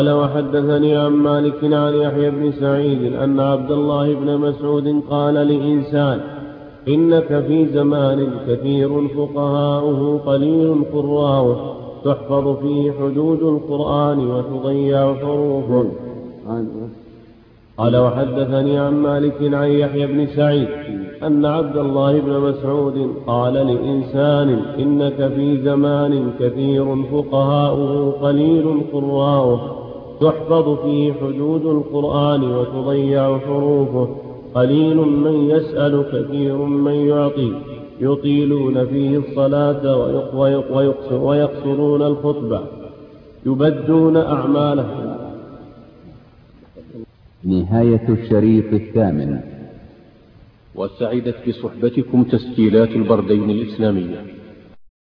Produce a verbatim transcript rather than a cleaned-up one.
وحدثني عن مالك عن يحيى بن سعيد أن عبد الله بن مسعود قال لإنسان: إنك في زمان كثير فقهاؤه قليل قراؤه، تحفظ فيه حدود القرآن وتضيع حروفه. قال وحدثني عن مالك عن يحيى بن سعيد أن عبد الله بن مسعود قال لإنسان: إنك في زمان كثير فقهاؤه قليل قراؤه، تحفظ فيه حدود القرآن وتضيع حروفه، قليل من يسأل كثير من يعطي، يطيلون فيه الصلاة ويقصرون الخطبة، يبدون أعمالهم. نهاية الشريط الثامن. وسعدت بصحبتكم تسجيلات البردين الإسلامية.